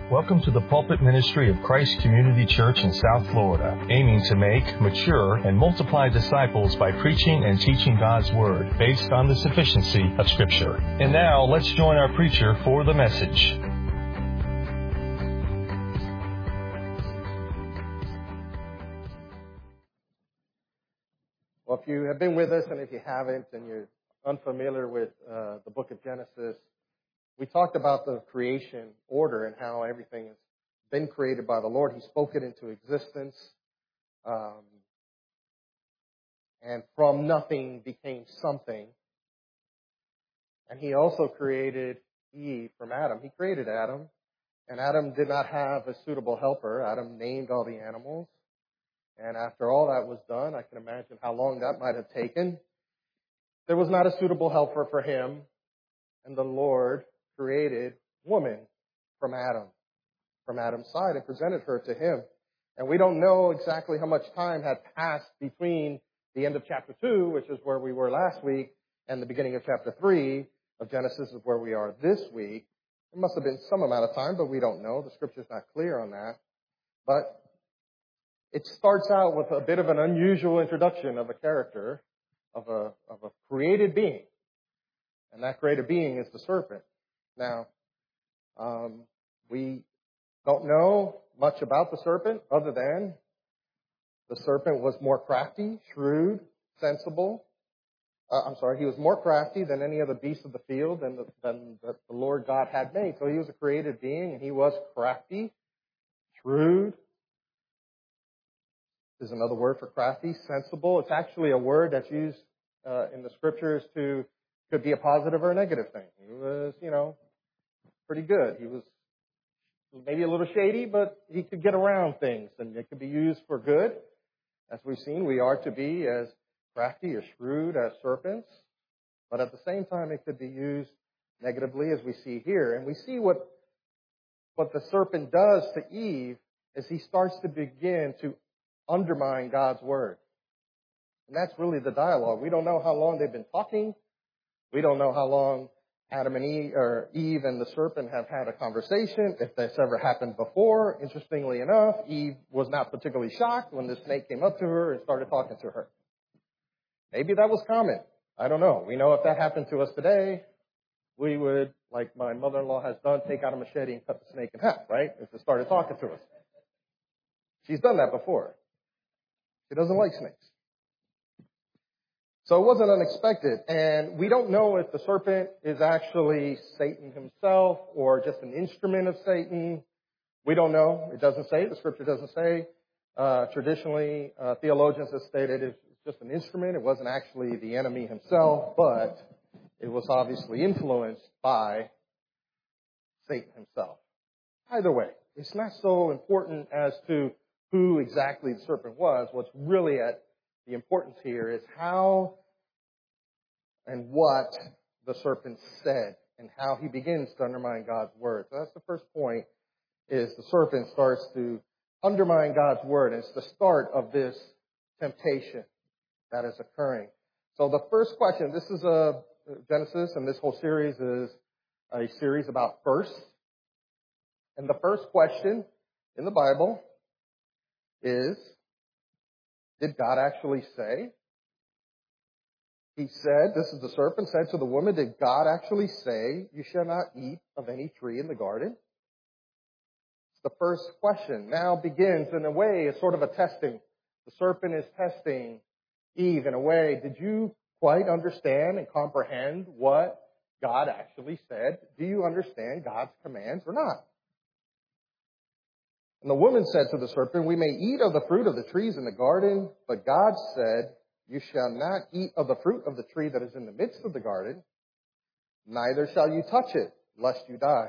Welcome to the pulpit ministry of Christ Community Church in South Florida, aiming to make, mature, and multiply disciples by preaching and teaching God's Word based on the sufficiency of Scripture. And now, let's join our preacher for the message. Well, if you have been with us and if you haven't and you're unfamiliar with the book of Genesis, we talked about the creation order and how everything has been created by the Lord. He spoke it into existence. And from nothing became something. And he also created Eve from Adam. He created Adam. And Adam did not have a suitable helper. Adam named all the animals. And after all that was done, I can imagine how long that might have taken. There was not a suitable helper for him. And the Lord created woman from Adam's side, and presented her to him. And we don't know exactly how much time had passed between the end of chapter 2, which is where we were last week, and the beginning of chapter 3 of Genesis is where we are this week. There must have been some amount of time, but we don't know. The scripture's not clear on that. But it starts out with a bit of an unusual introduction of a character, of a created being. And that created being is the serpent. Now, we don't know much about the serpent other than the serpent was more crafty, shrewd, sensible. He was more crafty than any other beast of the field than the Lord God had made. So he was a created being, and he was crafty, shrewd. Is another word for crafty, sensible. It's actually a word that's used in the scriptures could be a positive or a negative thing. He was, pretty good. He was maybe a little shady, but he could get around things, and it could be used for good. As we've seen, we are to be as crafty or shrewd as serpents, but at the same time, it could be used negatively, as we see here. And we see what the serpent does to Eve is he starts to begin to undermine God's word. And that's really the dialogue. We don't know how long they've been talking. We don't know how long Adam and Eve and the serpent have had a conversation, if that's ever happened before. Interestingly enough, Eve was not particularly shocked when the snake came up to her and started talking to her. Maybe that was common. I don't know. We know if that happened to us today, we would, like my mother-in-law has done, take out a machete and cut the snake in half, right? If it started talking to us. She's done that before. She doesn't like snakes. So it wasn't unexpected. And we don't know if the serpent is actually Satan himself or just an instrument of Satan. We don't know. It doesn't say. The scripture doesn't say. Traditionally, theologians have stated it's just an instrument. It wasn't actually the enemy himself, but it was obviously influenced by Satan himself. Either way, it's not so important as to who exactly the serpent was. What's really at the importance here is how and what the serpent said and how he begins to undermine God's word. So that's the first point, is the serpent starts to undermine God's word. It's the start of this temptation that is occurring. So the first question, this is Genesis, and this whole series is a series about firsts. And the first question in the Bible is, did God actually say? He said, this is the serpent said to the woman, did God actually say, you shall not eat of any tree in the garden? It's the first question. Now begins, in a way, a sort of a testing. The serpent is testing Eve in a way. Did you quite understand and comprehend what God actually said? Do you understand God's commands or not? And the woman said to the serpent, we may eat of the fruit of the trees in the garden, but God said, you shall not eat of the fruit of the tree that is in the midst of the garden, neither shall you touch it, lest you die.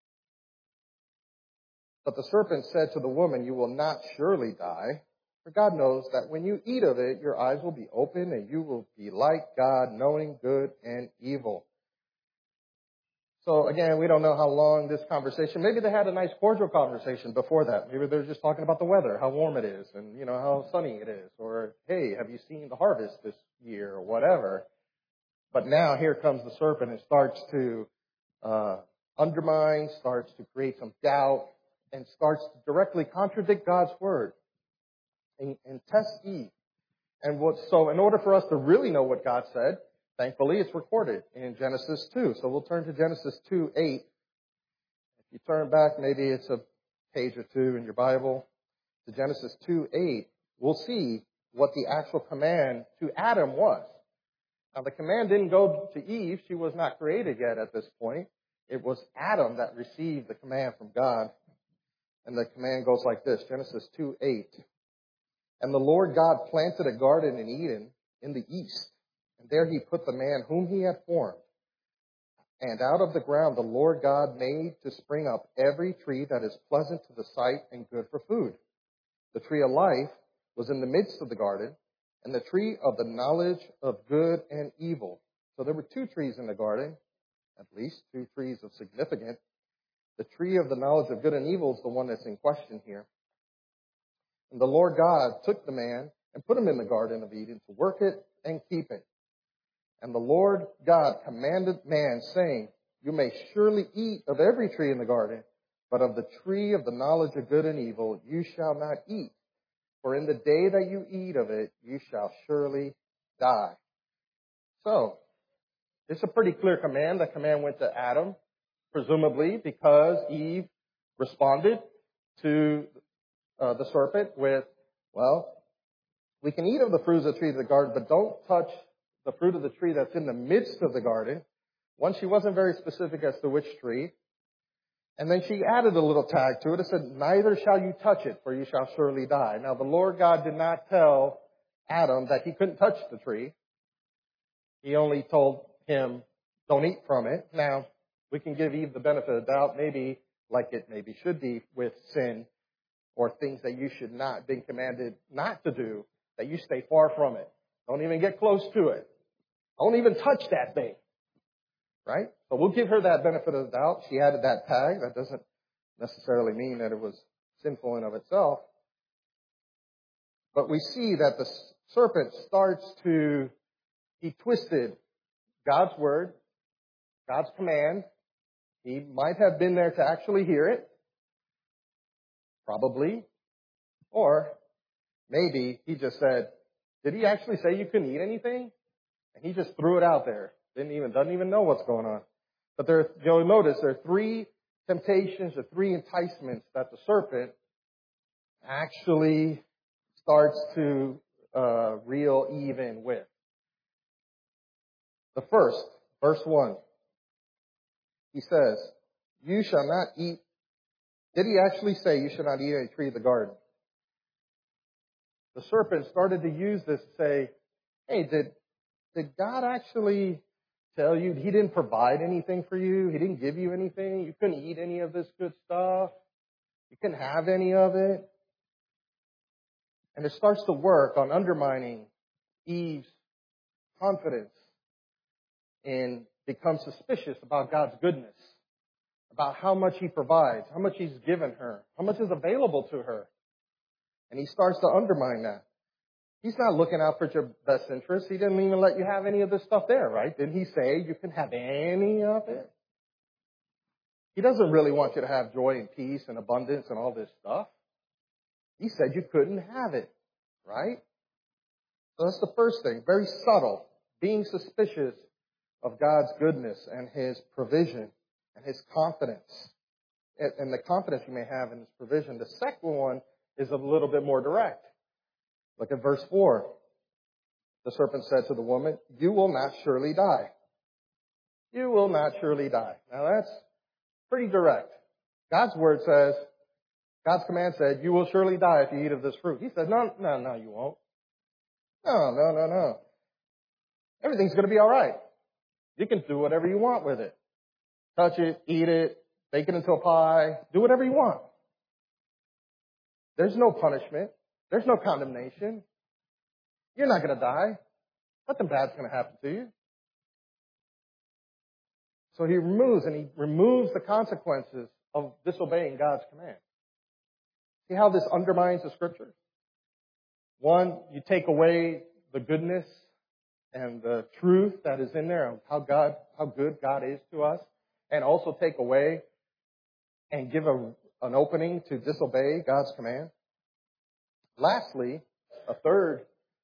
But the serpent said to the woman, you will not surely die, for God knows that when you eat of it, your eyes will be open, and you will be like God, knowing good and evil. So again, we don't know how long this conversation, maybe they had a nice cordial conversation before that. Maybe they're just talking about the weather, how warm it is, and how sunny it is. Or, hey, have you seen the harvest this year, or whatever. But now here comes the serpent and starts to undermine, starts to create some doubt, and starts to directly contradict God's word and test Eve. And so in order for us to really know what God said, thankfully it's recorded in Genesis 2. So we'll turn to Genesis 2:8. If you turn back, maybe it's a page or two in your Bible, to Genesis 2:8, we'll see what the actual command to Adam was. Now the command didn't go to Eve. She was not created yet at this point. It was Adam that received the command from God. And the command goes like this, Genesis 2:8. And the Lord God planted a garden in Eden in the east, and there he put the man whom he had formed. And out of the ground the Lord God made to spring up every tree that is pleasant to the sight and good for food. The tree of life was in the midst of the garden, and the tree of the knowledge of good and evil. So there were two trees in the garden, at least two trees of significance. The tree of the knowledge of good and evil is the one that's in question here. And the Lord God took the man and put him in the Garden of Eden to work it and keep it. And the Lord God commanded man, saying, you may surely eat of every tree in the garden, but of the tree of the knowledge of good and evil you shall not eat. For in the day that you eat of it, you shall surely die. So, it's a pretty clear command. The command went to Adam, presumably because Eve responded to the serpent with, well, we can eat of the fruits of the tree of the garden, but don't touch the fruit of the tree that's in the midst of the garden. One, she wasn't very specific as to which tree. And then she added a little tag to it. It said, neither shall you touch it, for you shall surely die. Now, the Lord God did not tell Adam that he couldn't touch the tree. He only told him, don't eat from it. Now, we can give Eve the benefit of the doubt, maybe like it maybe should be with sin, or things that you should not, been commanded not to do, that you stay far from it. Don't even get close to it. Don't even touch that thing. Right? So we'll give her that benefit of the doubt. She added that tag. That doesn't necessarily mean that it was sinful in of itself. But we see that the serpent he twisted God's word, God's command. He might have been there to actually hear it. Probably. Or maybe he just said, did he actually say you couldn't eat anything? And he just threw it out there. Doesn't even know what's going on. But you'll notice there are three temptations or three enticements that the serpent actually starts to reel Eve in with. The first, verse 1, he says, you shall not eat. Did he actually say you should not eat any tree of the garden? The serpent started to use this to say, hey, did God actually tell you he didn't provide anything for you? He didn't give you anything? You couldn't eat any of this good stuff? You couldn't have any of it? And it starts to work on undermining Eve's confidence and becomes suspicious about God's goodness, about how much he provides, how much he's given her, how much is available to her. And he starts to undermine that. He's not looking out for your best interest. He didn't even let you have any of this stuff there, right? Didn't he say you can have any of it? He doesn't really want you to have joy and peace and abundance and all this stuff. He said you couldn't have it, right? So that's the first thing. Very subtle. Being suspicious of God's goodness and his provision and his confidence. And the confidence you may have in his provision. The second one is a little bit more direct. Look at verse 4. The serpent said to the woman, you will not surely die. You will not surely die. Now that's pretty direct. God's command said, you will surely die if you eat of this fruit. He said, no, you won't. No. Everything's going to be all right. You can do whatever you want with it. Touch it, eat it, bake it into a pie, do whatever you want. There's no punishment. There's no condemnation. You're not going to die. Nothing bad's going to happen to you. So he removes the consequences of disobeying God's command. See how this undermines the scripture? One, you take away the goodness and the truth that is in there of how good God is to us, and also take away and give an opening to disobey God's command. Lastly, a third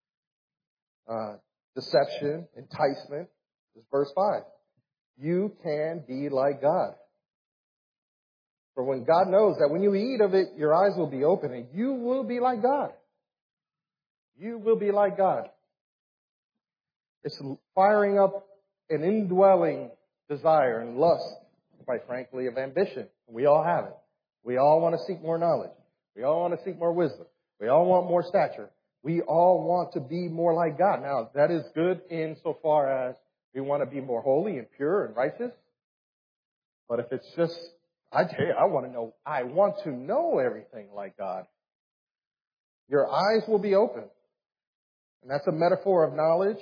deception, enticement, is verse 5. You can be like God. For when God knows that when you eat of it, your eyes will be open and you will be like God. You will be like God. It's firing up an indwelling desire and lust, quite frankly, of ambition. We all have it. We all want to seek more knowledge. We all want to seek more wisdom. We all want more stature. We all want to be more like God. Now, that is good insofar as we want to be more holy and pure and righteous. But if it's just, I tell you, I want to know everything like God. Your eyes will be open. And that's a metaphor of knowledge.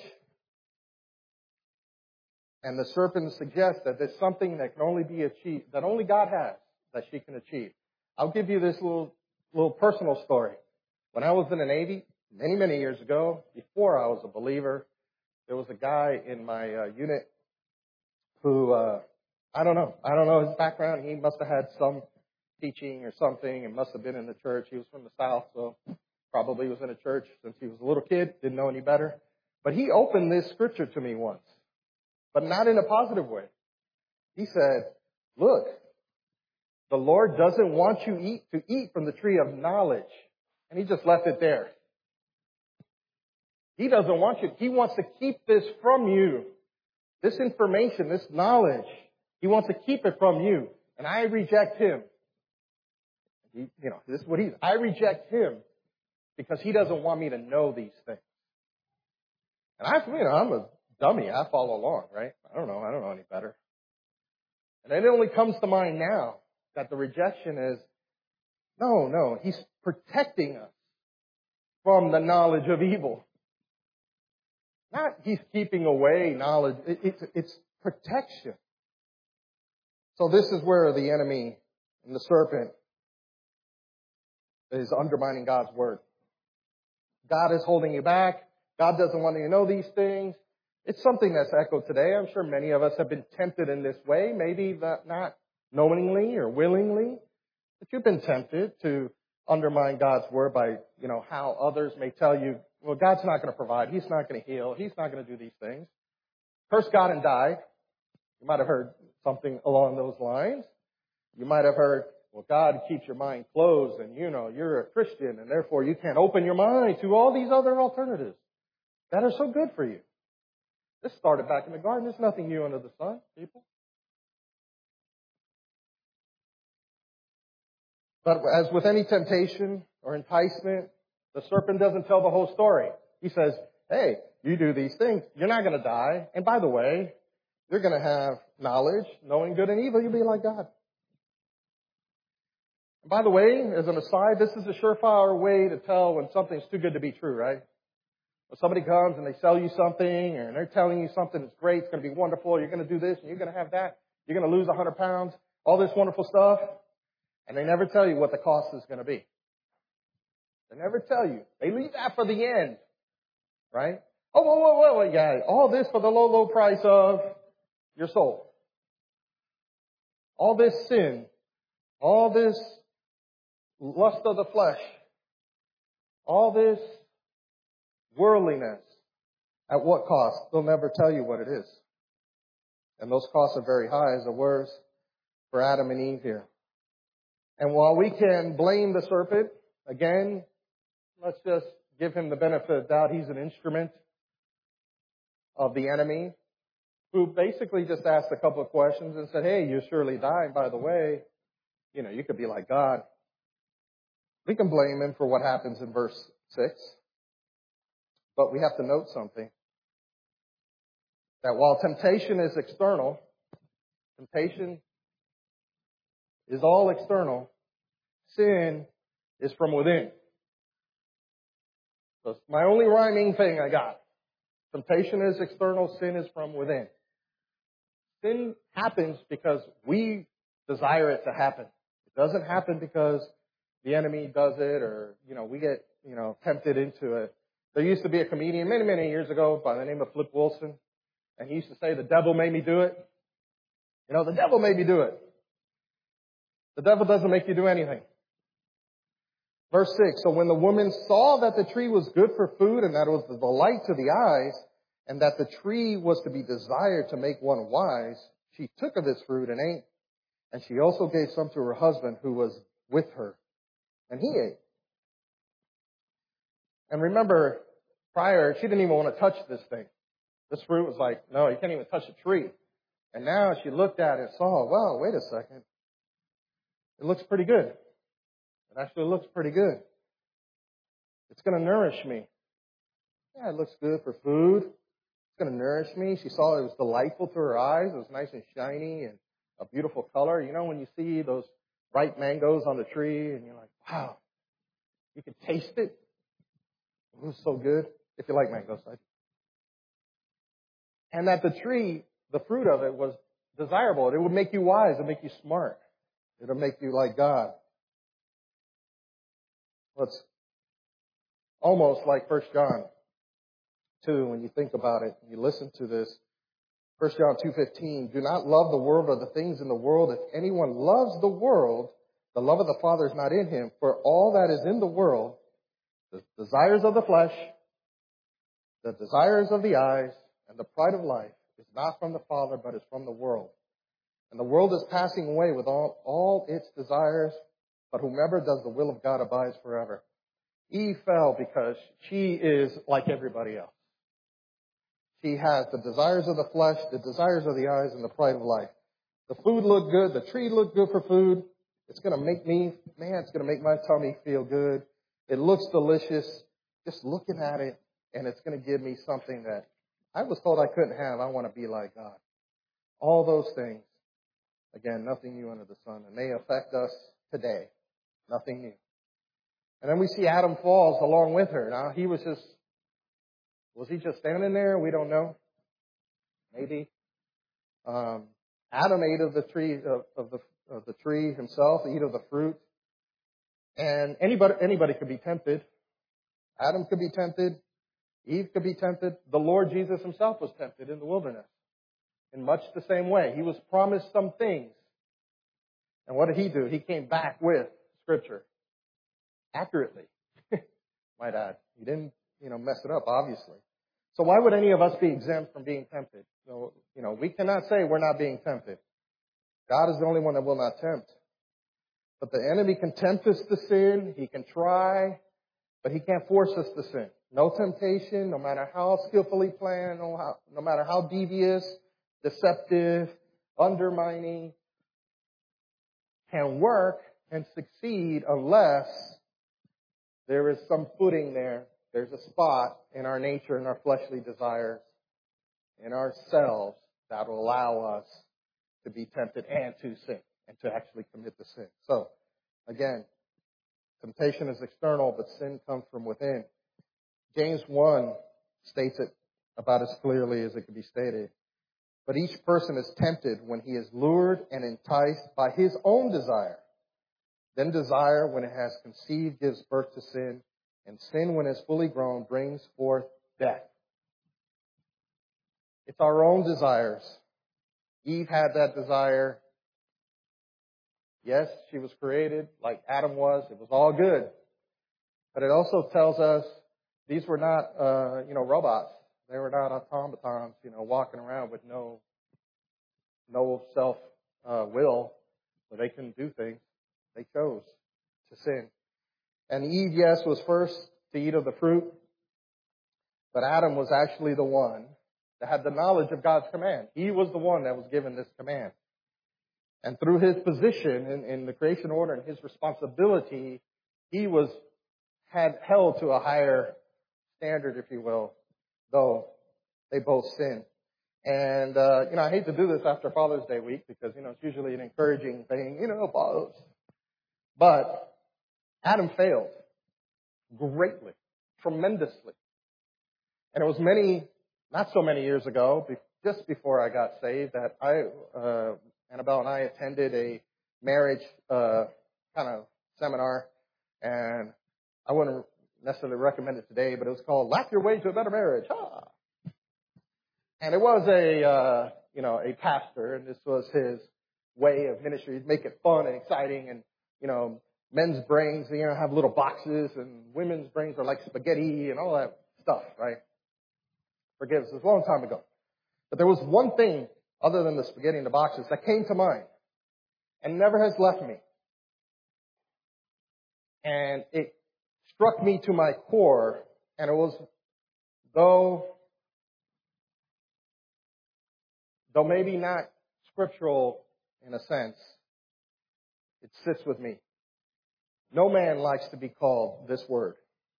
And the serpent suggests that there's something that can only be achieved, that only God has, that she can achieve. I'll give you this little personal story. When I was in the Navy, many years ago, before I was a believer, there was a guy in my unit who, I don't know his background. He must have had some teaching or something and must have been in the church. He was from the South, so probably was in a church since he was a little kid, didn't know any better. But he opened this scripture to me once, but not in a positive way. He said, look, the Lord doesn't want you to eat from the tree of knowledge. And he just left it there. He doesn't want you. He wants to keep this from you. This information, this knowledge, he wants to keep it from you. And I reject him. This is what I reject him because he doesn't want me to know these things. And I'm a dummy. I follow along, right? I don't know any better. And it only comes to mind now that the rejection is, no, he's protecting us from the knowledge of evil. Not he's keeping away knowledge. It's protection. So this is where the enemy and the serpent is undermining God's word. God is holding you back. God doesn't want you to know these things. It's something that's echoed today. I'm sure many of us have been tempted in this way, maybe not knowingly or willingly, but you've been tempted to undermine God's word by, how others may tell you, well, God's not going to provide. He's not going to heal. He's not going to do these things. Curse God and die. You might have heard something along those lines. You might have heard, well, God keeps your mind closed and, you're a Christian and therefore you can't open your mind to all these other alternatives that are so good for you. This started back in the garden. There's nothing new under the sun, people. But as with any temptation or enticement, the serpent doesn't tell the whole story. He says, hey, you do these things, you're not going to die. And by the way, you're going to have knowledge, knowing good and evil. You'll be like God. And by the way, as an aside, this is a surefire way to tell when something's too good to be true, right? When somebody comes and they sell you something and they're telling you something that's great, it's going to be wonderful, you're going to do this and you're going to have that, you're going to lose 100 pounds, all this wonderful stuff. And they never tell you what the cost is going to be. They never tell you. They leave that for the end. Right? Oh, whoa, yeah. All this for the low price of your soul. All this sin. All this lust of the flesh. All this worldliness. At what cost? They'll never tell you what it is. And those costs are very high, as it was for Adam and Eve here. And while we can blame the serpent, again, let's just give him the benefit of the doubt. He's an instrument of the enemy who basically just asked a couple of questions and said, hey, you surely die. And by the way, you could be like God. We can blame him for what happens in verse 6. But we have to note something. That while temptation is external, temptation is all external, sin is from within. So it's my only rhyming thing I got. Temptation is external, sin is from within. Sin happens because we desire it to happen. It doesn't happen because the enemy does it or, we get, tempted into it. There used to be a comedian many years ago by the name of Flip Wilson, and he used to say, the devil made me do it. The devil made me do it. The devil doesn't make you do anything. Verse 6, so when the woman saw that the tree was good for food and that it was the delight to the eyes and that the tree was to be desired to make one wise, she took of its fruit and ate. And she also gave some to her husband who was with her, and he ate. And remember, prior, she didn't even want to touch this thing. This fruit was like, no, you can't even touch a tree. And now she looked at it and saw, well, wait a second. It looks pretty good. It actually looks pretty good. It's going to nourish me. Yeah, it looks good for food. It's going to nourish me. She saw it was delightful to her eyes. It was nice and shiny and a beautiful color. You know, when you see those ripe mangoes on the tree and you're like, wow, you can taste it. It was so good. If you like mangoes, I do. And that the tree, the fruit of it was desirable. It would make you wise. It would make you smart. It would make you like God. Well, it's almost like 1 John 2 when you think about it. You listen to this. 1 John 2:15, do not love the world or the things in the world. If anyone loves the world, the love of the Father is not in him. For all that is in the world, the desires of the flesh, the desires of the eyes, and the pride of life is not from the Father, but is from the world. And the world is passing away with all its desires, but whomever does the will of God abides forever. Eve fell because she is like everybody else. She has the desires of the flesh, the desires of the eyes, and the pride of life. The food looked good. The tree looked good for food. It's going to make it's going to make my tummy feel good. It looks delicious. Just looking at it, and it's going to give me something that I was told I couldn't have. I want to be like God. All those things. Again, nothing new under the sun. And they affect us today. Nothing new. And then we see Adam falls along with her. Now, was he just standing there? We don't know. Maybe. Adam ate of the tree of the tree himself, ate of the fruit. And anybody could be tempted. Adam could be tempted. Eve could be tempted. The Lord Jesus himself was tempted in the wilderness in much the same way. He was promised some things. And what did he do? He came back with Scripture. Accurately. Might add. He didn't, mess it up, obviously. So why would any of us be exempt from being tempted? So, we cannot say we're not being tempted. God is the only one that will not tempt. But the enemy can tempt us to sin. He can try, but he can't force us to sin. No temptation, no matter how skillfully planned, no matter how devious, deceptive, undermining, can work and succeed unless there is some footing there. There's a spot in our nature, in our fleshly desires, in ourselves that will allow us to be tempted and to sin and to actually commit the sin. So, again, temptation is external, but sin comes from within. James 1 states it about as clearly as it can be stated. But each person is tempted when he is lured and enticed by his own desire. Then desire, when it has conceived, gives birth to sin. And sin, when it's fully grown, brings forth death. It's our own desires. Eve had that desire. Yes, she was created like Adam was. It was all good. But it also tells us these were not, robots. They were not automatons, walking around with no self-will, where they couldn't do things. They chose to sin. And Eve, yes, was first to eat of the fruit, but Adam was actually the one that had the knowledge of God's command. He was the one that was given this command. And through his position in the creation order and his responsibility, he had held to a higher standard, if you will, though they both sinned. And, I hate to do this after Father's Day week because, it's usually an encouraging thing, fathers. But Adam failed greatly, tremendously. And it was not so many years ago, just before I got saved, that Annabelle and I attended a marriage kind of seminar. And I wouldn't necessarily recommend it today, but it was called Laugh Your Way to a Better Marriage. Ah. And it was a pastor, and this was his way of ministry. Make it fun and exciting, and men's brains, have little boxes, and women's brains are like spaghetti and all that stuff, right? Forgive us, it was a long time ago. But there was one thing other than the spaghetti in the boxes that came to mind and never has left me. And it struck me to my core, and it was, though maybe not scriptural in a sense, it sits with me. No man likes to be called this word.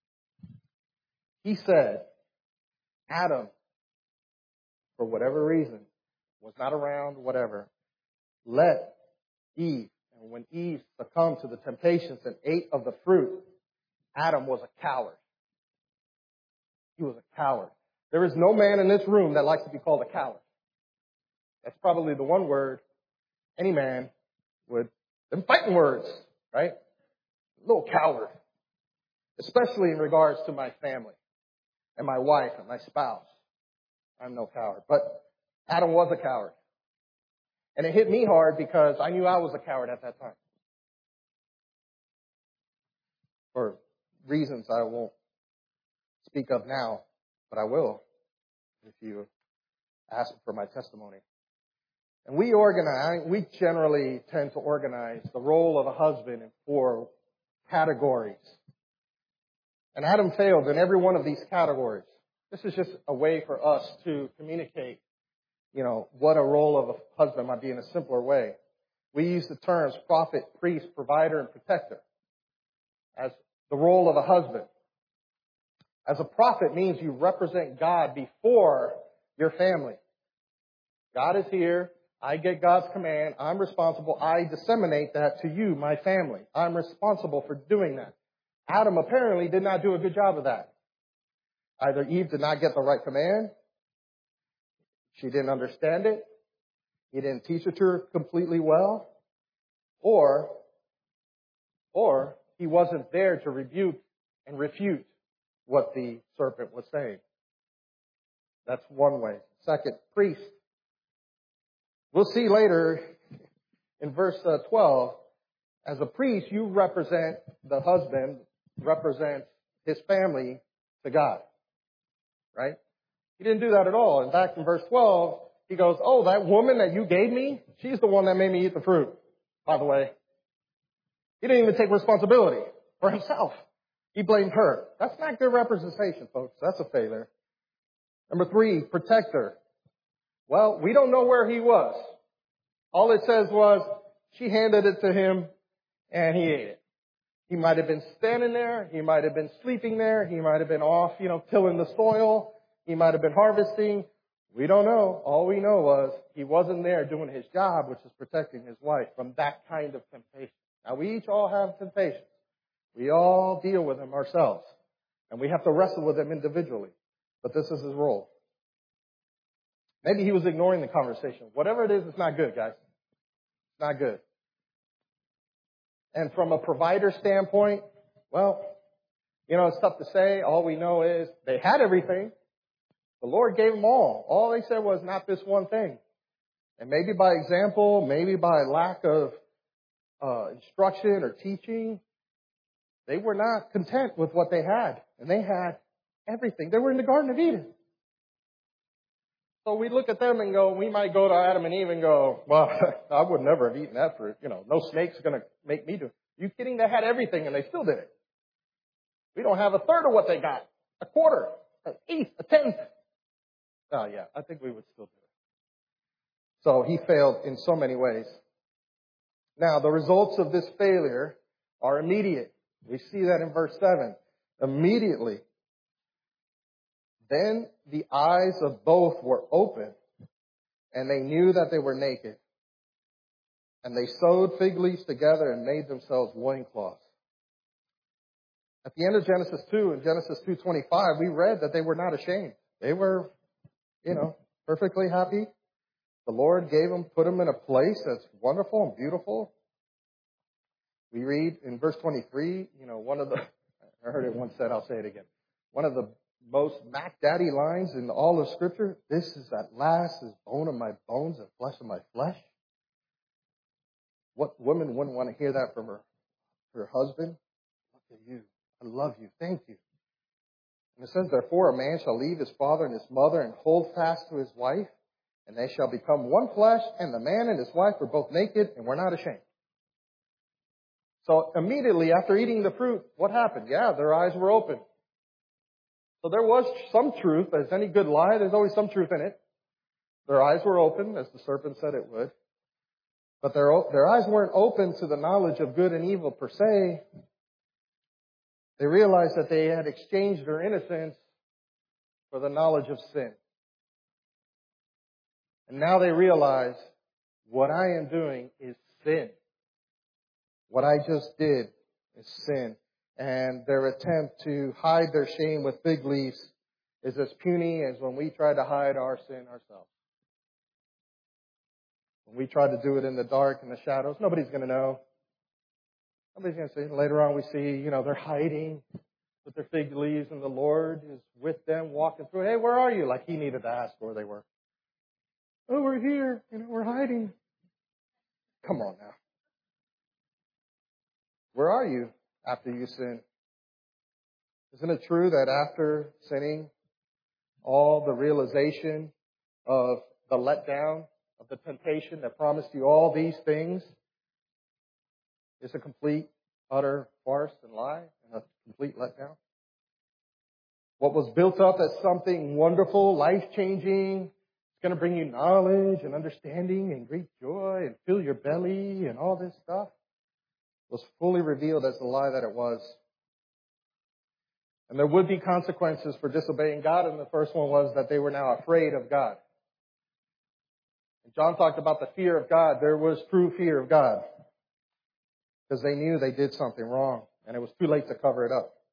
He said, Adam, for whatever reason, was not around, whatever, let Eve. And when Eve succumbed to the temptations and ate of the fruit, Adam was a coward. He was a coward. There is no man in this room that likes to be called a coward. That's probably the one word any man would. Them fighting words, right? Little coward. Especially in regards to my family and my wife and my spouse. I'm no coward. But Adam was a coward. And it hit me hard because I knew I was a coward at that time. For reasons I won't speak of now, but I will if you ask for my testimony. And we generally tend to organize the role of a husband in 4 categories. And Adam failed in every one of these categories. This is just a way for us to communicate, what a role of a husband might be in a simpler way. We use the terms prophet, priest, provider, and protector as the role of a husband. As a prophet means you represent God before your family. God is here. I get God's command. I'm responsible. I disseminate that to you, my family. I'm responsible for doing that. Adam apparently did not do a good job of that. Either Eve did not get the right command. She didn't understand it. He didn't teach it to her completely well. Or he wasn't there to rebuke and refute what the serpent was saying. That's one way. Second, priest. We'll see later in verse 12, as a priest, you represent, the husband represents his family to God. Right? He didn't do that at all. In fact, in verse 12, he goes, oh, that woman that you gave me, she's the one that made me eat the fruit, by the way. He didn't even take responsibility for himself. He blamed her. That's not good representation, folks. That's a failure. Number 3, protector. Well, we don't know where he was. All it says was she handed it to him and he ate it. He might have been standing there. He might have been sleeping there. He might have been off, tilling the soil. He might have been harvesting. We don't know. All we know was he wasn't there doing his job, which is protecting his wife from that kind of temptation. Now, we each all have temptations. We all deal with them ourselves. And we have to wrestle with them individually. But this is his role. Maybe he was ignoring the conversation. Whatever it is, it's not good, guys. It's not good. And from a provider standpoint, well, it's tough to say. All we know is they had everything. The Lord gave them all. All they said was not this one thing. And maybe by example, maybe by lack of instruction or teaching, they were not content with what they had. And they had everything. They were in the Garden of Eden. So we look at them and we might go to Adam and Eve and go, well, I would never have eaten that fruit. No snake's going to make me do it. You kidding? They had everything and they still did it. We don't have a third of what they got. A quarter, an eighth, a tenth. Oh yeah, I think we would still do it. So he failed in so many ways. Now, the results of this failure are immediate. We see that in verse 7. Immediately. Then the eyes of both were opened, and they knew that they were naked. And they sewed fig leaves together and made themselves loincloths. At the end of Genesis 2, in Genesis 2:25, we read that they were not ashamed. They were, perfectly happy. The Lord put them in a place that's wonderful and beautiful. We read in verse 23, I heard it once said, I'll say it again. One of the most Mac Daddy lines in all of Scripture, this is at last is bone of my bones and flesh of my flesh. What woman wouldn't want to hear that from her husband? Look at you. I love you. Thank you. And it says, therefore, a man shall leave his father and his mother and hold fast to his wife, and they shall become one flesh, and the man and his wife were both naked and were not ashamed. So immediately after eating the fruit, what happened? Yeah, their eyes were open. So there was some truth. As any good lie, there's always some truth in it. Their eyes were open, as the serpent said it would. But their eyes weren't open to the knowledge of good and evil per se. They realized that they had exchanged their innocence for the knowledge of sin. And now they realize what I am doing is sin. What I just did is sin. And their attempt to hide their shame with fig leaves is as puny as when we try to hide our sin ourselves. When we try to do it in the dark and the shadows, nobody's going to know. Nobody's going to see. Later on we see, they're hiding with their fig leaves and the Lord is with them walking through. Hey, where are you? Like he needed to ask where they were. Oh, we're here. We're hiding. Come on now. Where are you after you sin? Isn't it true that after sinning, all the realization of the letdown, of the temptation that promised you all these things is a complete, utter farce and lie and a complete letdown? What was built up as something wonderful, life-changing, it's going to bring you knowledge and understanding and great joy and fill your belly and all this stuff, was fully revealed as the lie that it was. And there would be consequences for disobeying God, and the first one was that they were now afraid of God. And John talked about the fear of God. There was true fear of God because they knew they did something wrong, and it was too late to cover it up.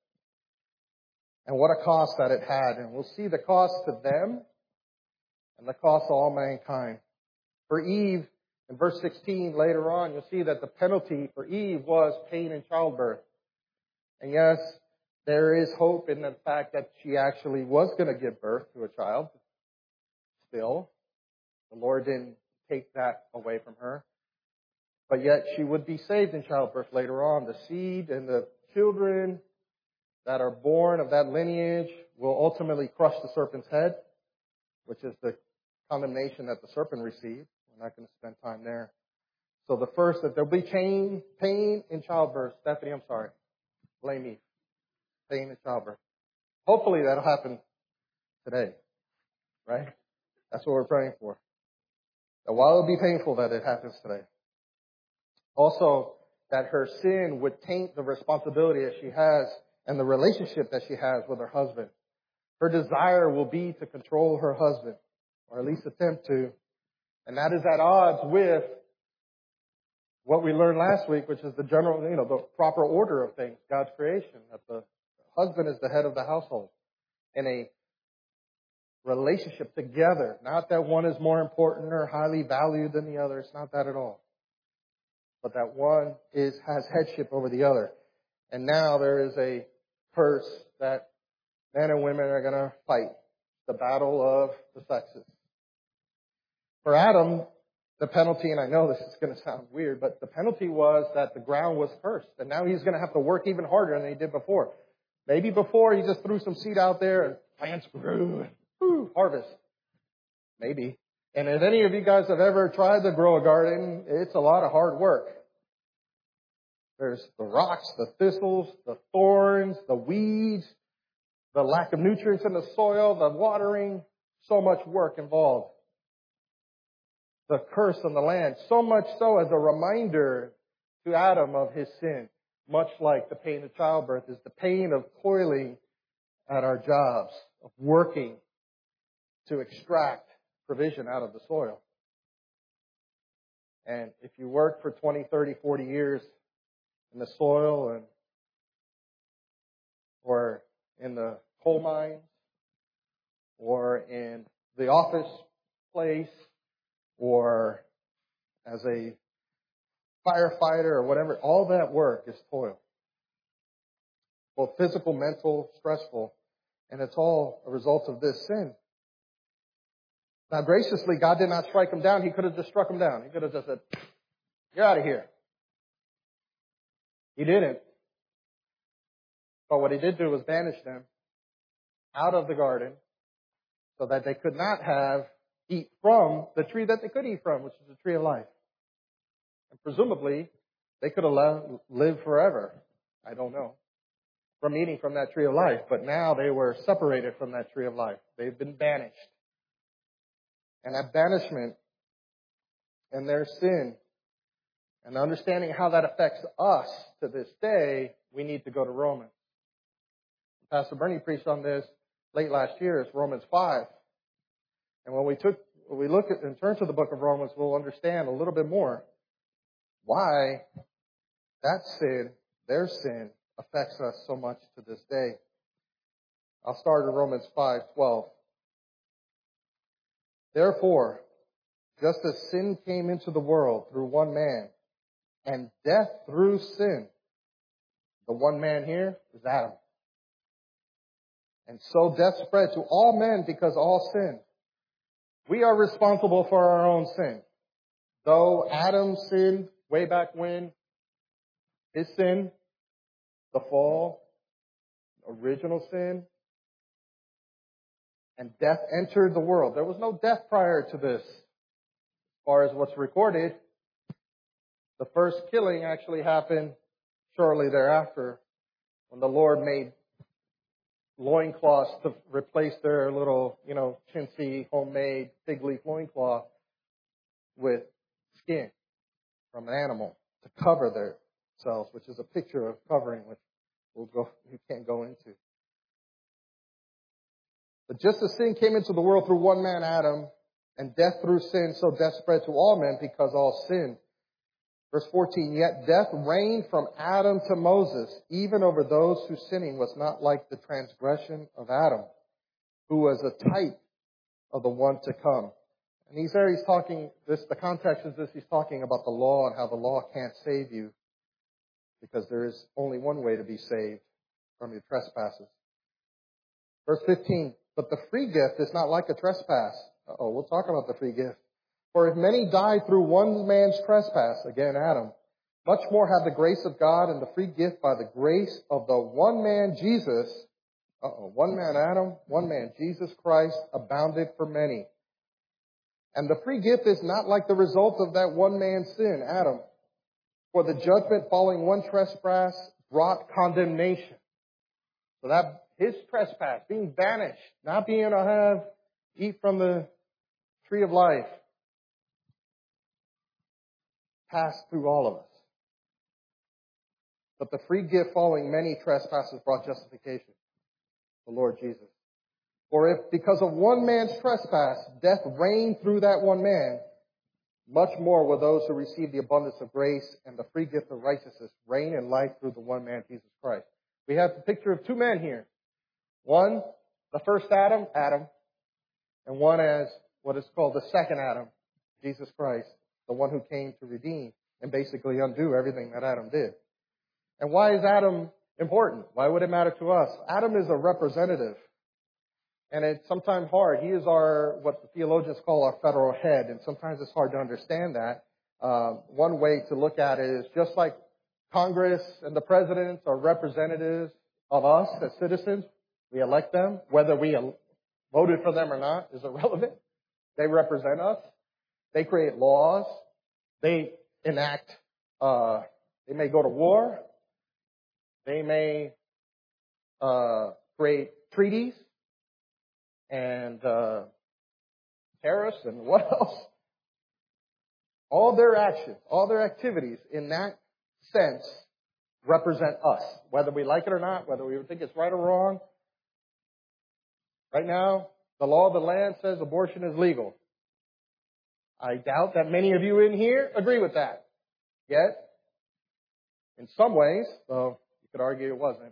And what a cost that it had. And we'll see the cost to them and the cost to all mankind. For Eve, in verse 16 later on, you'll see that the penalty for Eve was pain in childbirth. And yes, there is hope in the fact that she actually was going to give birth to a child. Still, the Lord didn't take that away from her. But yet she would be saved in childbirth later on. The seed and the children that are born of that lineage will ultimately crush the serpent's head, which is the condemnation that the serpent received. We're not going to spend time there. So the first, that there'll be pain in childbirth. Stephanie, I'm sorry. Blame me. Pain in childbirth. Hopefully that'll happen today. Right? That's what we're praying for. That while it'll be painful that it happens today. Also, that her sin would taint the responsibility that she has and the relationship that she has with her husband. Her desire will be to control her husband, or at least attempt to. And that is at odds with what we learned last week, which is the general, the proper order of things, God's creation, that the husband is the head of the household in a relationship together. Not that one is more important or highly valued than the other. It's not that at all. But that one has headship over the other. And now there is a curse that men and women are going to fight. The battle of the sexes. For Adam, the penalty, and I know this is going to sound weird, but the penalty was that the ground was cursed. And now he's going to have to work even harder than he did before. Maybe before he just threw some seed out there and plants grew and harvest. Maybe. And if any of you guys have ever tried to grow a garden, it's a lot of hard work. There's the rocks, the thistles, the thorns, the weeds, the lack of nutrients in the soil, the watering, so much work involved. The curse on the land, so much so as a reminder to Adam of his sin, much like the pain of childbirth is the pain of toiling at our jobs, of working to extract provision out of the soil. And if you work for 20, 30, 40 years in the soil or in the coal mines or in the office place or as a firefighter or whatever, all that work is toil. Both physical, mental, stressful, and it's all a result of this sin. Now, graciously, God did not strike him down. He could have just struck him down. He could have just said, "You're out of here. He didn't. But what he did do was banish them out of the garden so that they could not eat from the tree that they could eat from, which is the tree of life. And presumably, they could have lived forever. I don't know. From eating from that tree of life. But now they were separated from that tree of life. They've been banished. And that banishment and their sin and understanding how that affects us to this day, we need to go to Romans. Pastor Bernie preached on this late last year. It's Romans 5. And when we look at and turn to the book of Romans, we'll understand a little bit more why that sin, their sin, affects us so much to this day. I'll start in Romans 5:12. Therefore, just as sin came into the world through one man, and death through sin, the one man here is Adam. And so death spread to all men because all sinned. We are responsible for our own sin. Though Adam sinned way back when, his sin, the fall, original sin, and death entered the world. There was no death prior to this. As far as what's recorded, the first killing actually happened shortly thereafter when the Lord made loincloths to replace their little, chintzy, homemade fig leaf loincloth with skin from an animal to cover themselves, which is a picture of covering, which we can't go into. But just as sin came into the world through one man, Adam, and death through sin, so death spread to all men because all sinned. Verse 14, yet death reigned from Adam to Moses, even over those whose sinning was not like the transgression of Adam, who was a type of the one to come. And he's talking, the context is this, he's talking about the law and how the law can't save you because there is only one way to be saved from your trespasses. Verse 15, but the free gift is not like a trespass. We'll talk about the free gift. For if many died through one man's trespass, again Adam, much more have the grace of God and the free gift by the grace of the one man Jesus, one man Adam, one man Jesus Christ, abounded for many. And the free gift is not like the result of that one man's sin, Adam. For the judgment following one trespass brought condemnation. So that his trespass, being banished, not being able to eat from the tree of life, passed through all of us. But the free gift following many trespasses brought justification, the Lord Jesus. For if because of one man's trespass, death reigned through that one man, much more will those who receive the abundance of grace and the free gift of righteousness reign in life through the one man, Jesus Christ. We have the picture of two men here. One, the first Adam, and one as what is called the second Adam, Jesus Christ, the one who came to redeem and basically undo everything that Adam did. And why is Adam important? Why would it matter to us? Adam is a representative. And it's sometimes hard. He is what the theologians call our federal head. And sometimes it's hard to understand that. One way to look at it is just like Congress and the presidents are representatives of us as citizens. We elect them. Whether we voted for them or not is irrelevant. They represent us. They create laws. They enact, they may go to war. They may create treaties and tariffs and what else? All their actions, all their activities in that sense represent us, whether we like it or not, whether we think it's right or wrong. Right now, the law of the land says abortion is legal. I doubt that many of you in here agree with that. Yet, in some ways, though you could argue it wasn't,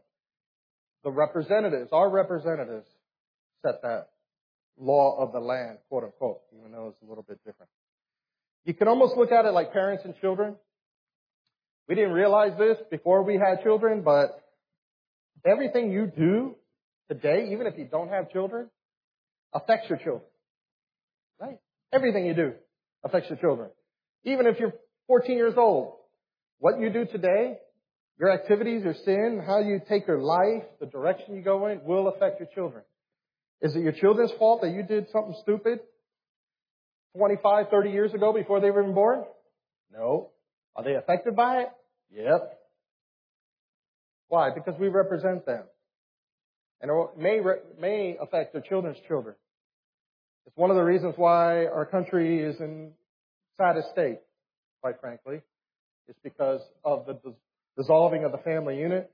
our representatives, set that law of the land, quote unquote, even though it's a little bit different. You can almost look at it like parents and children. We didn't realize this before we had children, but everything you do today, even if you don't have children, affects your children. Right? Everything you do affects your children. Even if you're 14 years old, what you do today Your activities, your sin, how you take your life, the direction you go in will affect your children. Is it your children's fault that you did something stupid 25, 30 years ago before they were even born? No. Are they affected by it? Yep. Why? Because we represent them. And it may affect their children's children. It's one of the reasons why our country is in saddest state, quite frankly. It's because of the dissolving of the family unit.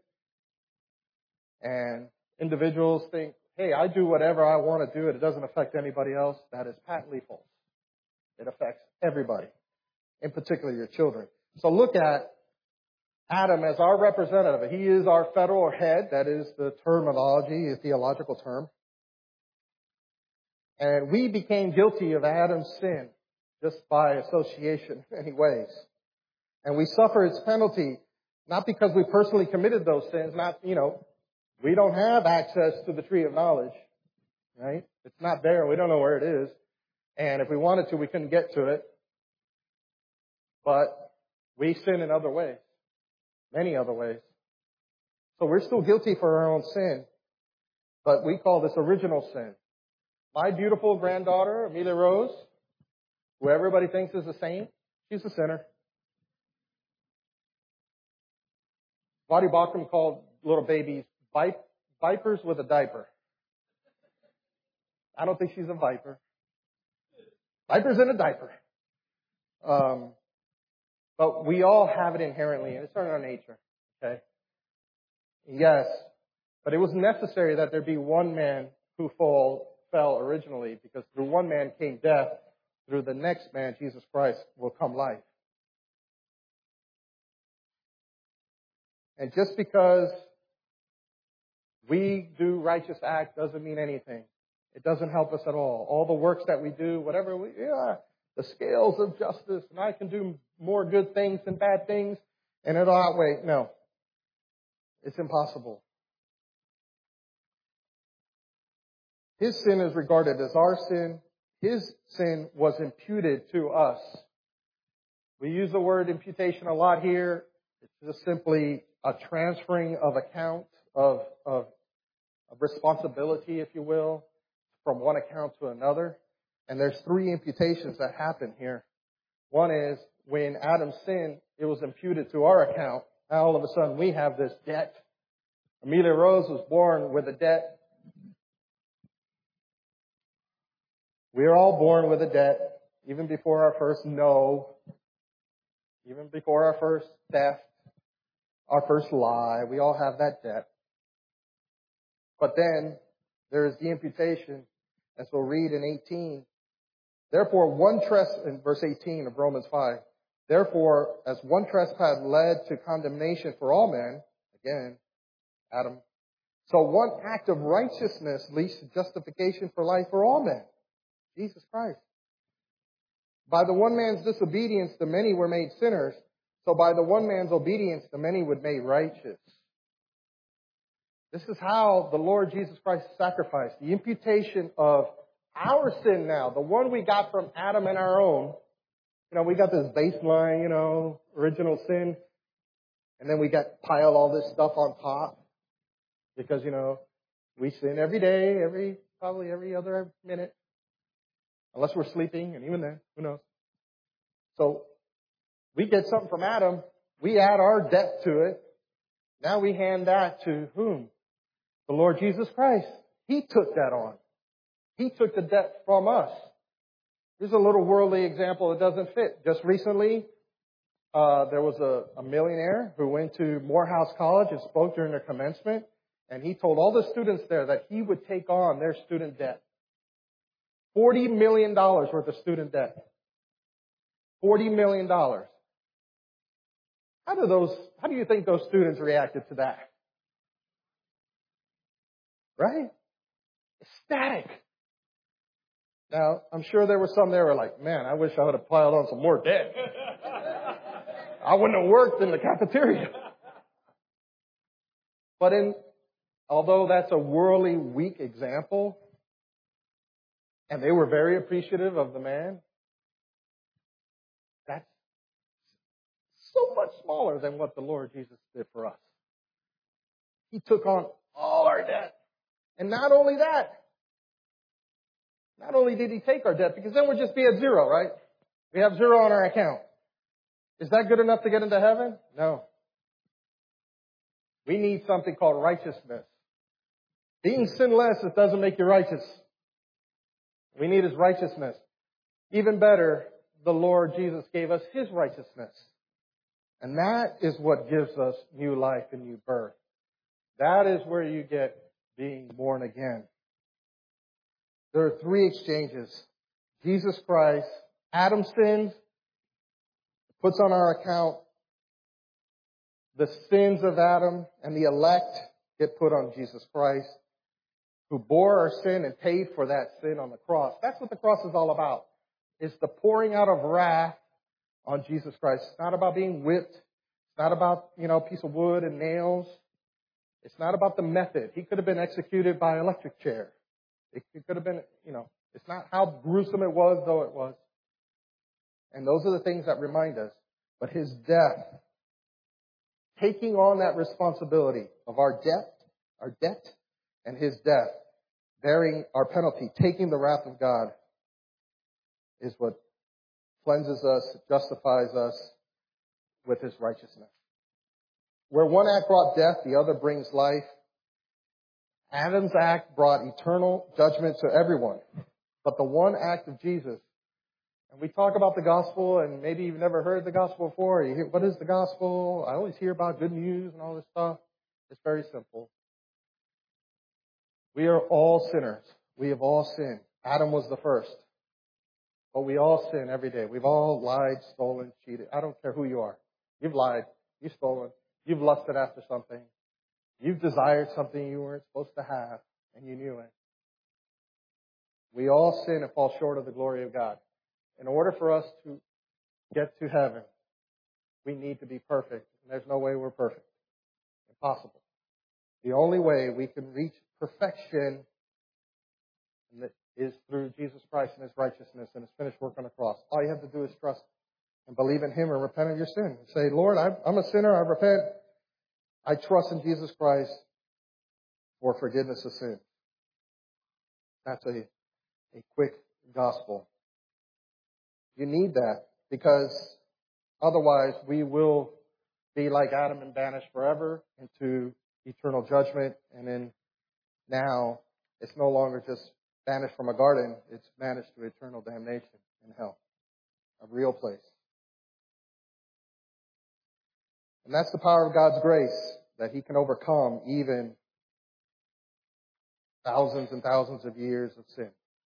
And individuals think, hey, I do whatever I want to do. It doesn't affect anybody else. That is patently false. It affects everybody, in particular your children. So look at Adam as our representative. He is our federal head. That is the terminology, a theological term. And we became guilty of Adam's sin just by association in many ways. And we suffer its penalty, not because we personally committed those sins, we don't have access to the tree of knowledge, right? It's not there. We don't know where it is. And if we wanted to, we couldn't get to it. But we sin in other ways, many other ways. So we're still guilty for our own sin. But we call this original sin. My beautiful granddaughter, Amelia Rose, who everybody thinks is a saint, she's a sinner. Voddie Baucham called little babies vipers with a diaper. I don't think she's a viper. Vipers in a diaper. But we all have it inherently, and it's in our nature. Okay? Yes, but it was necessary that there be one man who fell originally, because through one man came death. Through the next man, Jesus Christ, will come life. And just because we do righteous act doesn't mean anything. It doesn't help us at all. All the works that we do, the scales of justice, and I can do more good things than bad things, and it'll outweigh. No. It's impossible. His sin is regarded as our sin. His sin was imputed to us. We use the word imputation a lot here. It's just simply a transferring of account of responsibility, if you will, from one account to another. And there's three imputations that happen here. One is when Adam sinned, it was imputed to our account. Now all of a sudden we have this debt. Amelia Rose was born with a debt. We are all born with a debt, even before our first no, even before our first theft, our first lie. We all have that debt. But then there is the imputation, as we'll read in 18. Therefore, in verse 18 of Romans 5, therefore, as one trespass led to condemnation for all men, again, Adam, so one act of righteousness leads to justification for life for all men, Jesus Christ. By the one man's disobedience, the many were made sinners. So by the one man's obedience, the many were made righteous. This is how the Lord Jesus Christ sacrificed. The imputation of our sin now, the one we got from Adam and our own. We got this baseline, original sin. And then we piled all this stuff on top. Because, we sin every day, probably every other minute. Unless we're sleeping, and even then, who knows? So, we get something from Adam, we add our debt to it. Now we hand that to whom? The Lord Jesus Christ. He took that on. He took the debt from us. Here's a little worldly example that doesn't fit. Just recently, there was a millionaire who went to Morehouse College and spoke during their commencement, and he told all the students there that he would take on their student debt. $40 million worth of student debt. $40 million. How do you think those students reacted to that? Right? Ecstatic. Now, I'm sure there were some there who were like, man, I wish I would have piled on some more debt. I wouldn't have worked in the cafeteria. But although that's a worldly weak example, and they were very appreciative of the man, that's so much smaller than what the Lord Jesus did for us. He took on all our debt. And not only that, not only did He take our debt, because then we'd just be at zero, right? We have zero on our account. Is that good enough to get into heaven? No. We need something called righteousness. Being sinless, it doesn't make you righteous. We need His righteousness. Even better, the Lord Jesus gave us His righteousness. And that is what gives us new life and new birth. That is where you get being born again. There are three exchanges. Jesus Christ, Adam sins, puts on our account. The sins of Adam and the elect get put on Jesus Christ, who bore our sin and paid for that sin on the cross. That's what the cross is all about. It's the pouring out of wrath on Jesus Christ. It's not about being whipped. It's not about, a piece of wood and nails. It's not about the method. He could have been executed by electric chair. It could have been, it's not how gruesome it was, though it was. And those are the things that remind us. But His death, taking on that responsibility of our debt, and His death, bearing our penalty, taking the wrath of God, is what cleanses us, justifies us with His righteousness. Where one act brought death, the other brings life. Adam's act brought eternal judgment to everyone. But the one act of Jesus, and we talk about the gospel, and maybe you've never heard the gospel before. You hear, what is the gospel? I always hear about good news and all this stuff. It's very simple. We are all sinners. We have all sinned. Adam was the first. But we all sin every day. We've all lied, stolen, cheated. I don't care who you are. You've lied. You've stolen. You've lusted after something. You've desired something you weren't supposed to have, and you knew it. We all sin and fall short of the glory of God. In order for us to get to heaven, we need to be perfect. And there's no way we're perfect. Impossible. The only way we can reach perfection is through Jesus Christ and His righteousness and His finished work on the cross. All you have to do is trust and believe in Him and repent of your sin. Say, Lord, I'm a sinner. I repent. I trust in Jesus Christ for forgiveness of sin. That's a quick gospel. You need that because otherwise we will be like Adam and banished forever into eternal judgment. And then now it's no longer just banished from a garden. It's banished to eternal damnation in hell, a real place. And that's the power of God's grace, that He can overcome even thousands and thousands of years of sin.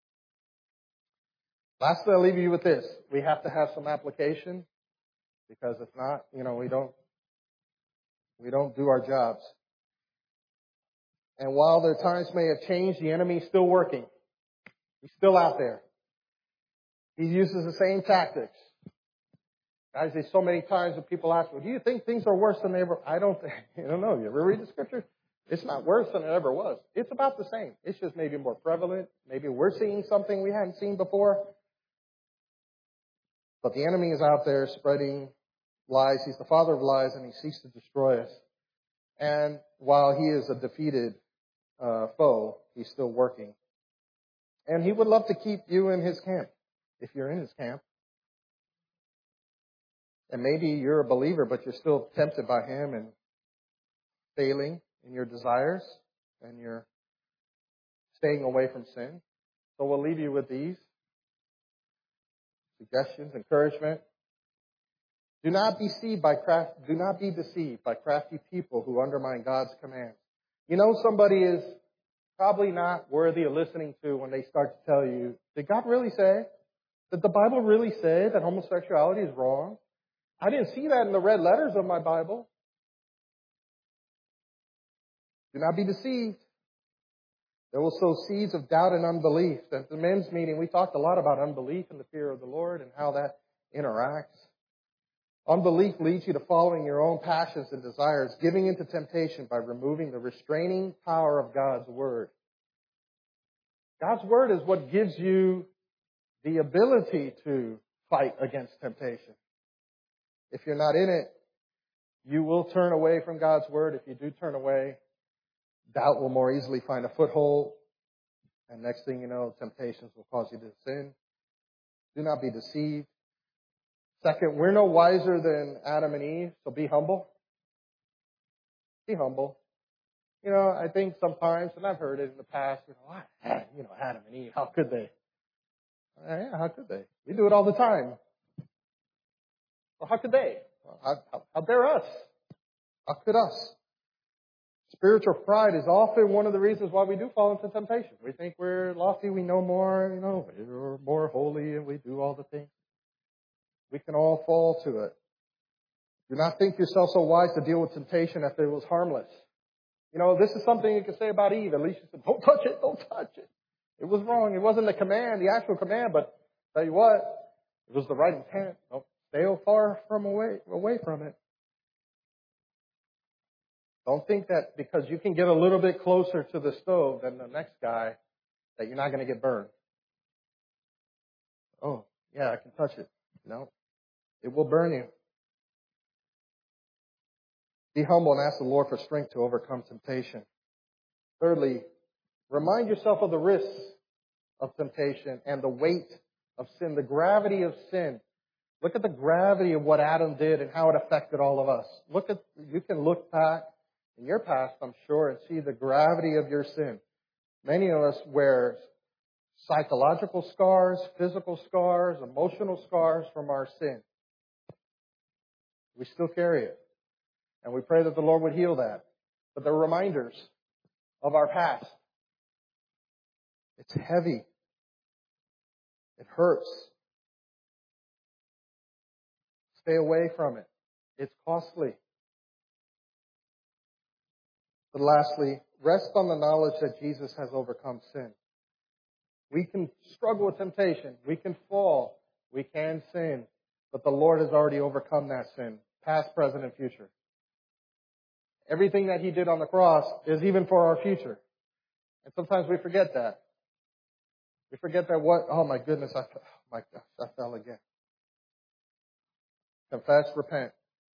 Lastly, I'll leave you with this. We have to have some application, because if not, we don't do our jobs. And while their times may have changed, the enemy is still working. He's still out there. He uses the same tactics. Guys, there's so many times that people ask, well, do you think things are worse than they ever? I don't know. You ever read the scripture? It's not worse than it ever was. It's about the same. It's just maybe more prevalent. Maybe we're seeing something we hadn't seen before. But the enemy is out there spreading lies. He's the father of lies, and he seeks to destroy us. And while he is a defeated foe, he's still working. And he would love to keep you in his camp, if you're in his camp. And maybe you're a believer, but you're still tempted by him and failing in your desires, and you're staying away from sin. So we'll leave you with these suggestions, encouragement. Do not be deceived by crafty people who undermine God's commands. Somebody is probably not worthy of listening to when they start to tell you, did God really say? Did the Bible really say that homosexuality is wrong? I didn't see that in the red letters of my Bible. Do not be deceived. They will sow seeds of doubt and unbelief. At the men's meeting, we talked a lot about unbelief and the fear of the Lord and how that interacts. Unbelief leads you to following your own passions and desires, giving into temptation by removing the restraining power of God's Word. God's Word is what gives you the ability to fight against temptation. If you're not in it, you will turn away from God's word. If you do turn away, doubt will more easily find a foothold. And next thing you know, temptations will cause you to sin. Do not be deceived. Second, we're no wiser than Adam and Eve, so be humble. Be humble. You know, I think sometimes, and I've heard it in the past, Adam and Eve, how could they? Yeah, how could they? We do it all the time. Well, how could they? Well, how dare us? How could us? Spiritual pride is often one of the reasons why we do fall into temptation. We think we're lofty, we know more, we're more holy, and we do all the things. We can all fall to it. Do not think yourself so wise to deal with temptation if it was harmless. You know, this is something you can say about Eve. At least she said, don't touch it, don't touch it. It was wrong. It wasn't the command, the actual command, but tell you what, it was the right intent. Don't stay far away from it. Don't think that because you can get a little bit closer to the stove than the next guy that you're not going to get burned. Oh, yeah, I can touch it. No, it will burn you. Be humble and ask the Lord for strength to overcome temptation. Thirdly, remind yourself of the risks of temptation and the weight of sin, the gravity of sin. Look at the gravity of what Adam did and how it affected all of us. You can look back in your past, I'm sure, and see the gravity of your sin. Many of us wear psychological scars, physical scars, emotional scars from our sin. We still carry it. And we pray that the Lord would heal that. But they're reminders of our past. It's heavy. It hurts. Stay away from it. It's costly. But lastly, rest on the knowledge that Jesus has overcome sin. We can struggle with temptation. We can fall. We can sin. But the Lord has already overcome that sin, past, present, and future. Everything that He did on the cross is even for our future. And sometimes we forget that. We forget that oh my goodness, I fell again. Confess, repent.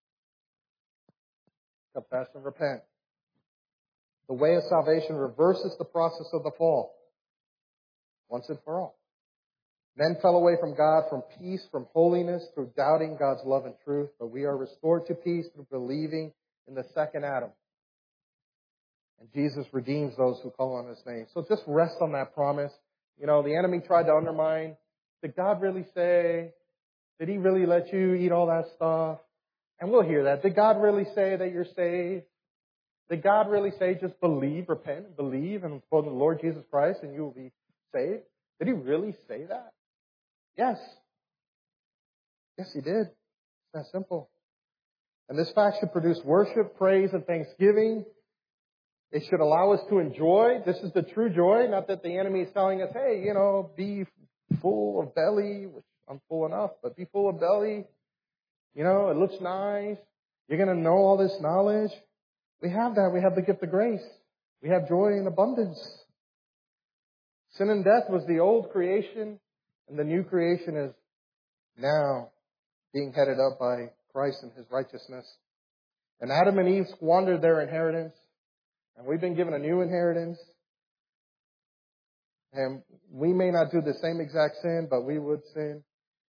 Confess and repent. The way of salvation reverses the process of the fall. Once and for all. Men fell away from God, from peace, from holiness, through doubting God's love and truth. But we are restored to peace through believing in the second Adam. And Jesus redeems those who call on His name. So just rest on that promise. You know, the enemy tried to undermine. Did God really say? Did He really let you eat all that stuff? And we'll hear that. Did God really say that you're saved? Did God really say just believe, repent, and believe and follow the Lord Jesus Christ and you will be saved? Did He really say that? Yes. Yes, He did. It's that simple. And this fact should produce worship, praise, and thanksgiving. It should allow us to enjoy. This is the true joy. Not that the enemy is telling us, hey, be full of belly, which I'm full enough, but be full of belly. It looks nice. You're going to know all this knowledge. We have that. We have the gift of grace. We have joy in abundance. Sin and death was the old creation, and the new creation is now being headed up by Christ and His righteousness. And Adam and Eve squandered their inheritance, and we've been given a new inheritance. And we may not do the same exact sin, but we would sin.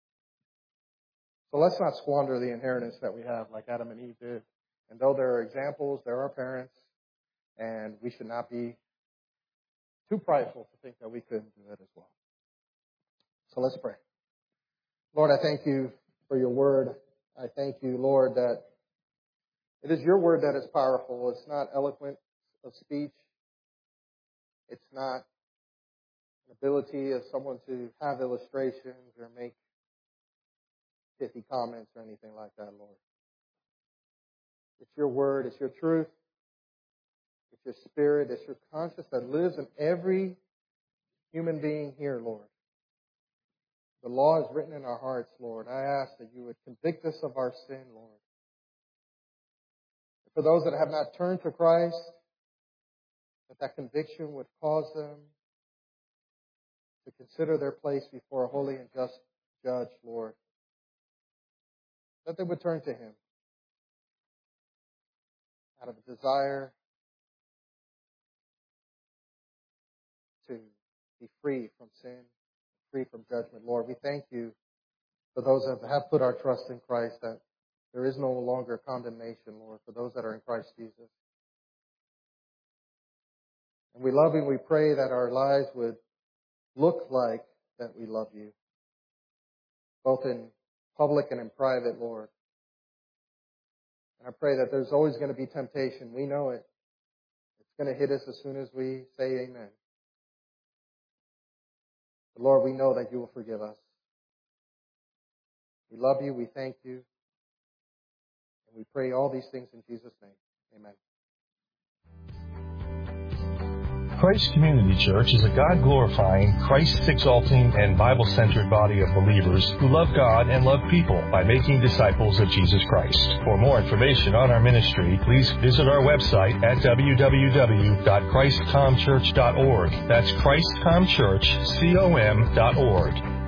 So let's not squander the inheritance that we have like Adam and Eve did. And though there are examples, there are parents, and we should not be too prideful to think that we couldn't do that as well. So let's pray. Lord, I thank You for Your word. I thank You, Lord, that it is Your word that is powerful. It's not eloquent of speech. It's not an ability of someone to have illustrations or make pithy comments or anything like that, Lord. It's Your word. It's Your truth. It's Your spirit. It's Your conscience that lives in every human being here, Lord. The law is written in our hearts, Lord. I ask that You would convict us of our sin, Lord. For those that have not turned to Christ, that conviction would cause them to consider their place before a holy and just judge, Lord. that they would turn to Him out of a desire to be free from sin, free from judgment. Lord, we thank you for those that have put our trust in Christ, that there is no longer condemnation, Lord, for those that are in Christ Jesus. And we love you. We pray that our lives would look like that we love you, both in public and in private, Lord. And I pray that there's always going to be temptation. We know it. It's going to hit us as soon as we say amen. But Lord, we know that you will forgive us. We love you. We thank you. And we pray all these things in Jesus' name. Amen. Christ Community Church is a God-glorifying, Christ-exalting, and Bible-centered body of believers who love God and love people by making disciples of Jesus Christ. For more information on our ministry, please visit our website at www.christcomchurch.org. That's christcomchurch.org.